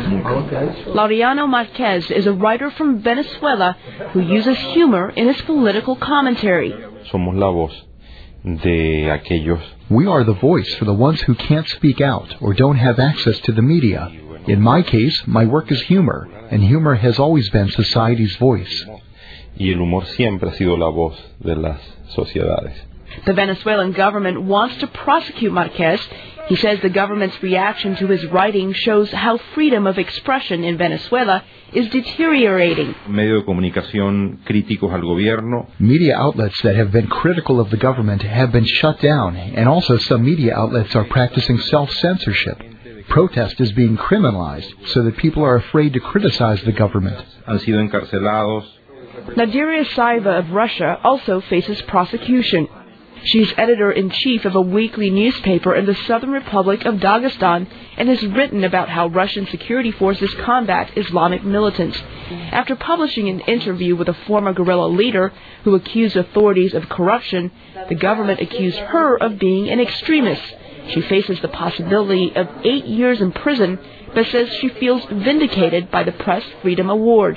Laureano Marquez is a writer from Venezuela who uses humor in his political commentary. Somos la voz de aquellos. We are the voice for the ones who can't speak out or don't have access to the media. In my case, my work is humor, and humor has always been society's voice. Y el humor siempre ha sido la voz de las sociedades. The Venezuelan government wants to prosecute Marquez. He says the government's reaction to his writing shows how freedom of expression in Venezuela is deteriorating. Medios de comunicación críticos al gobierno. Media outlets that have been critical of the government have been shut down, and also some media outlets are practicing self-censorship. Protest is being criminalized so that people are afraid to criticize the government. Han sido encarcelados. Nadiria Saiva of Russia also faces prosecution. She's editor-in-chief of a weekly newspaper in the Southern Republic of Dagestan and has written about how Russian security forces combat Islamic militants. After publishing an interview with a former guerrilla leader who accused authorities of corruption, the government accused her of being an extremist. She faces the possibility of 8 years in prison, but says she feels vindicated by the Press Freedom Award.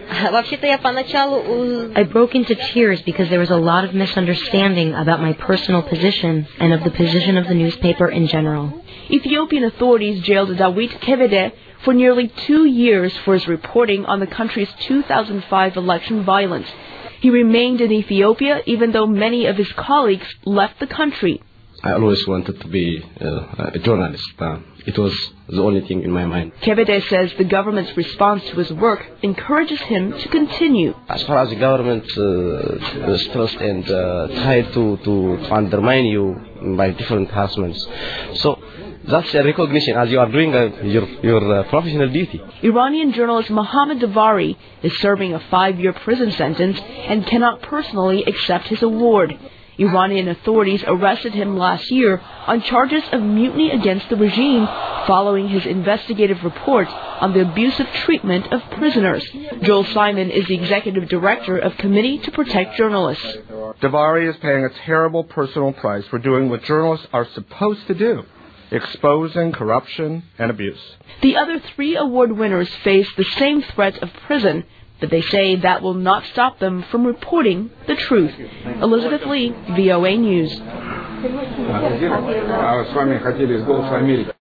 I broke into tears because there was a lot of misunderstanding about my personal position and of the position of the newspaper in general. Ethiopian authorities jailed Dawit Kebede for nearly 2 years for his reporting on the country's 2005 election violence. He remained in Ethiopia even though many of his colleagues left the country. I always wanted to be a journalist. It was the only thing in my mind. Kebede says the government's response to his work encourages him to continue. As far as the government stressed and tried to undermine you by different harassments, so that's a recognition as you are doing your professional duty. Iranian journalist Mohammad Davari is serving a 5-year prison sentence and cannot personally accept his award. Iranian authorities arrested him last year on charges of mutiny against the regime following his investigative report on the abusive treatment of prisoners. Joel Simon is the executive director of Committee to Protect Journalists. Davari is paying a terrible personal price for doing what journalists are supposed to do, exposing corruption and abuse. The other 3 award winners face the same threat of prison, but they say that will not stop them from reporting the truth. Elizabeth Lee, VOA News.